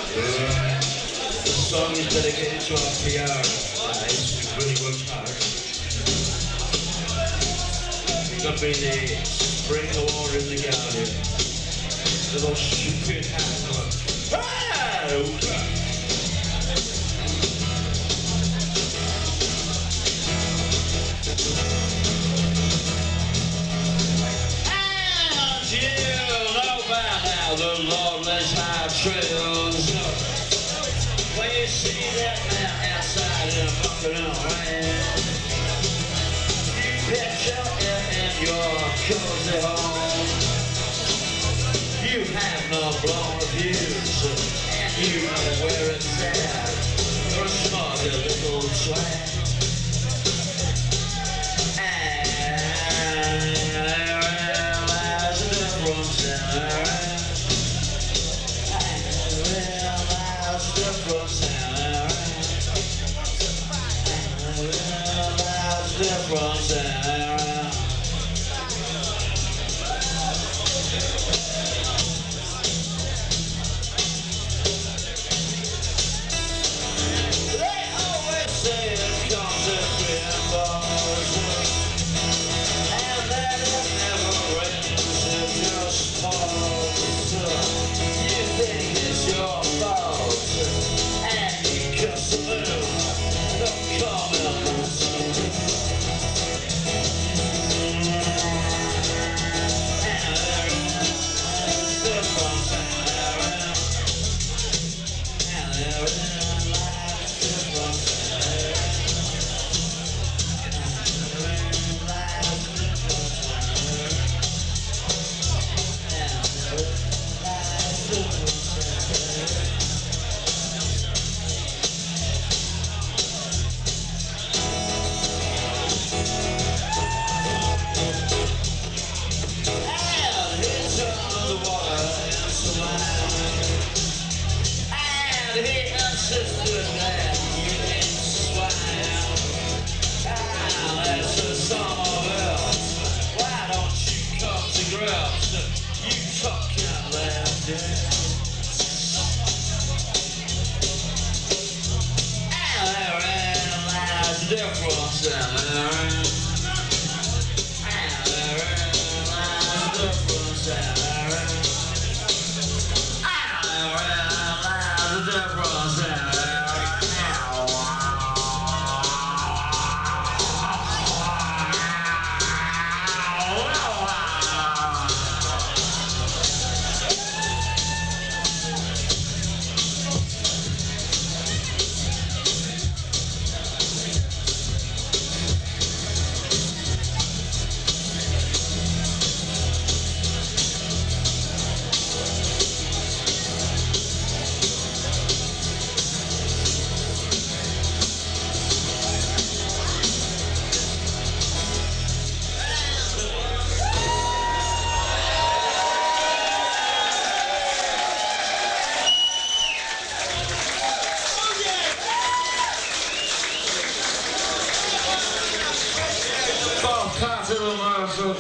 The song is dedicated to our PR guys who really worked hard. We've got to be the spring award in the Guardian. The most stupid hat. The lawless high trails. When you see that man outside in a bucking rain, you picture it in your cozy home. You have no blown views, and you know where it's at. You're a smart little twat. Difference around. They always say it comes in rainbows, and that it never rains, it just falls. You think it's your fault, and you cuss a little. Don't call me a monster. And he insisted that you didn't swine. That's a summer else. Why don't you come to grips? You talk out loud, and therein lies the difference.